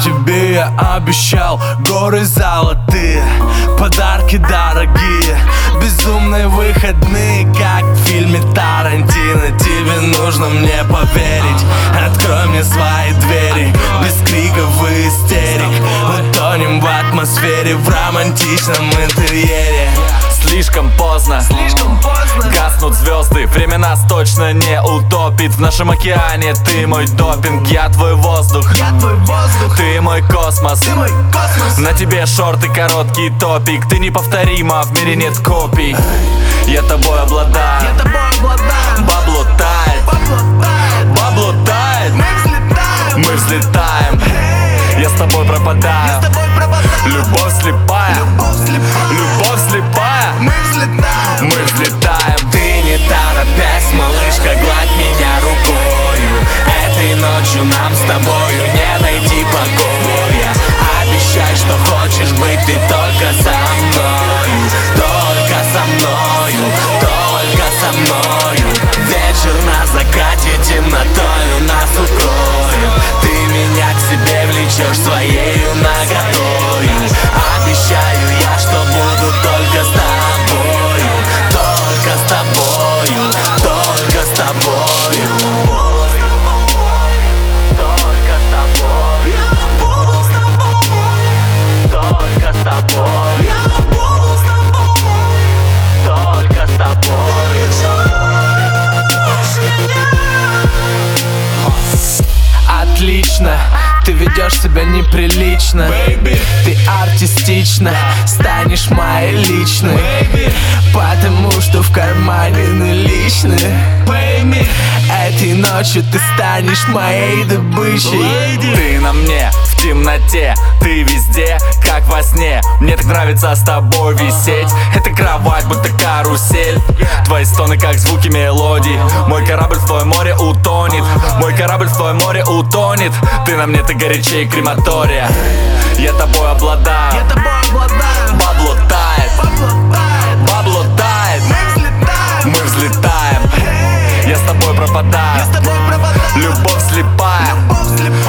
Тебе я обещал горы золотые, подарки дорогие, безумные выходные, как в фильме Тарантино. Тебе нужно мне поверить, открой мне свои двери, без криков и истерик. Мы тонем в атмосфере, в романтичном интерьере. Слишком поздно, гаснут звезды, время нас точно не утопит. В нашем океане ты мой допинг, я твой воздух, ты мой космос. На тебе шорты, короткий топик, ты неповторима, в мире нет копий. Я тобой обладаю, бабло тает, мы взлетаем, я с тобой пропадаю. Любовь слепая, мы взлетаем. Ты не торопясь, малышка, гладь меня рукою. Этой ночью нам с тобою не найти покоя. Обещай, что хочешь быть ты только со мною, только со мною, только со мною. Вечер на закате темнотою нас укроет. Ты меня к себе влечешь своею наготою. Обещаю я, что буду только с тобою, только с тобою, только с тобою, только с тобой, только с тобой, только с тобой. Отлично, ты ведешь себя неприлично, baby. Ты артистично станешь моей личной, baby. Потому что в кармане наличные, baby. Этой ночью ты станешь моей добычей, lady. Ты на мне в темноте, ты везде, как во сне. Мне так нравится с тобой висеть. Это кровать, будто карусель. Твои стоны, как звуки мелодий. Мой корабль в твоем море утонет, мой корабль в твоем море утонет. Ты на мне, ты горячей крематория. Я тобой обладаю, бабло тает, мы взлетаем, я с тобой пропадаю. Любовь слепая,